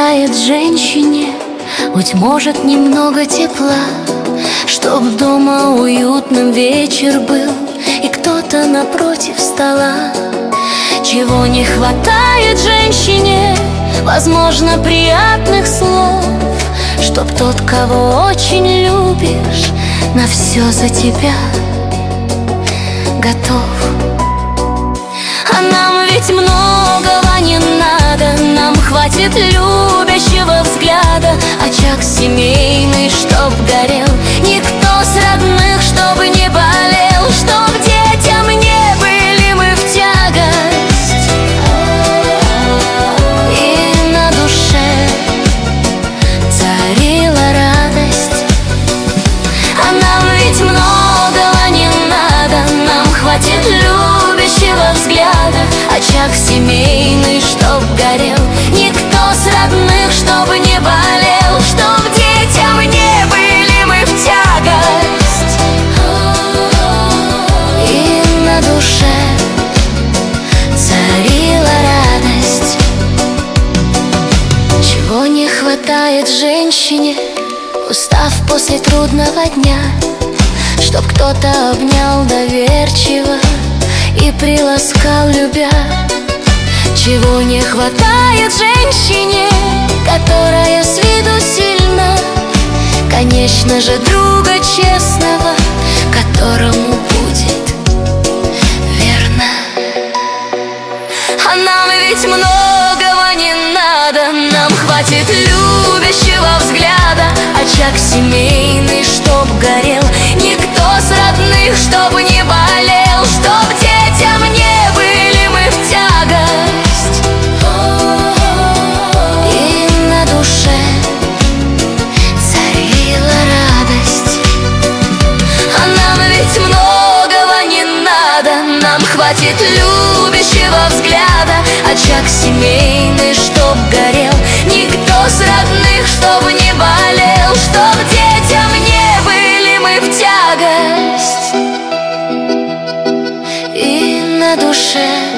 хватает женщине, быть может, немного тепла, чтоб дома уютным вечер был и кто-то напротив стола. Чего не хватает женщине? Возможно, приятных слов, чтоб тот, кого очень любишь, на все за тебя готов. А нам ведь многого не надо, нам хватит любящего взгляда, очаг семейный, чтоб горел, никто с родных, чтобы не болел, чтоб детям не были мы в тягость, и на душе царила радость. А нам ведь многого не надо, нам хватит любящего взгляда, очаг семейный, чтоб горел, никто с родных, чтобы не болел, чтоб детям не были мы в тягость, и на душе царила радость. Чего не хватает женщине, устав после трудного дня, чтоб кто-то обнял доверчиво и приласкал, любя. Чего не хватает женщине, которая с виду сильна, конечно же, друга честного, которому будет верна. А нам ведь многого не надо, нам хватит любящего взгляда, очаг семейный, чтоб горел, никто с родных, чтобы не болел, чтоб детям не были мы в тягость, и на душе царила радость. А нам ведь многого не надо, нам хватит любящего взгляда, очаг семейный, чтоб горел, никто с родных, чтобы не болел, чтоб детям не были мы в тягость, и на душе